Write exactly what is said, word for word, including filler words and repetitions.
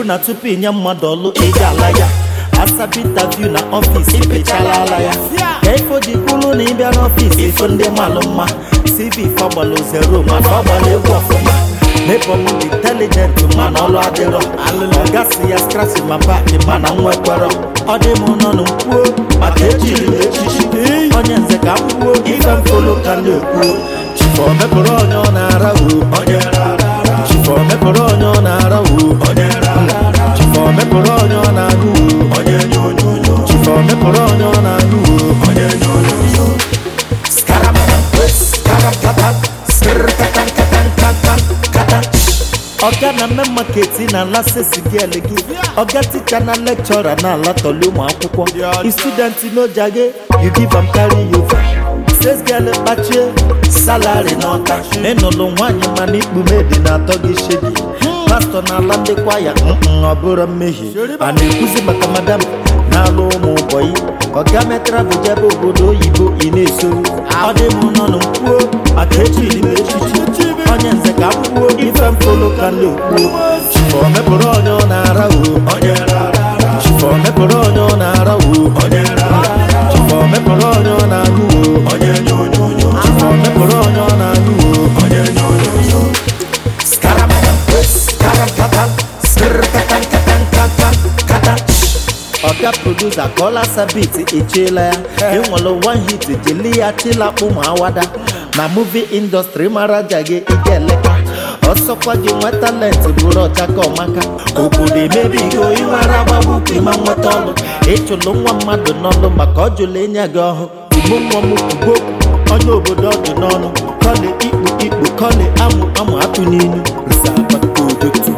na tupu inye mmadụ ọlụ ị ga-ala ya asabi interview na ọfịs ipechala ala ya ka ifo ji kwuru na ịbịa n'ọfịs ifo ndị malụ mma C V fọgbalụ zero mana ọ gbara egwu ọfụma Nebo m dị intelligent mana ọlụ adịrọ ọ gasị ya scratch ma paaki mana nwekwara ọ dị m nọ n'kwuo maka ejiri m echichi onye nze ka m kwuo ife mfolo ka na-ekwuo chifọ mepụrụ onye ọ na-ara o chifọ mepụrụ onye ọ na-ara o chifọ mepụrụ onye ọ na-anụ o chifọ mepụrụ onye ọ na-anụ o Oga na me market na ala sesi gele gi Oga teacher na lecturer na ala tolu ụmụ akwụkwọ I student no jage you give am carry over Says girl kpachie salary n'ọta Enụlụ nwanyị mana ikpume dị na-atọ gị shedi Pastor na ala ndị kwaya ọ bụrụ mmehie a na-ekwuzi maka madam na-alụ ụmụ ụbọyị Oga metara bụ jebe obodo oyibo ị na-eso ọ dị m nọ n'kwuo maka echiri m echichi onye nze ka m kwuo ife mfolo ka na-ekwuo chifọ mepụrụ onye ọ na-ara o chifọ mepụrụ onye ọ na-ara o chifọ mepụrụ onye ọ na-anụ o chifọ mepụrụ onye ọ na-anụ o Oga producer Kola Sabit echeela ya enwere one hit jeli ya chilakpụ ma awada na movie industry mara jage ike eleka ọsọkwa gị nwe talent bụrụ ọchaka ọmaka obodo emebigo ịmara agbagbu ịma nweta ọlụ ịchụlụ nwa mmadụ n'ọlụ maka ọ jụlụ enye gị ọhụ ugbo nwa m ugbo onye obodo ọdụ n'ọnụ kọle ikpu ikpu kọle amụ amụ atụ n'ilu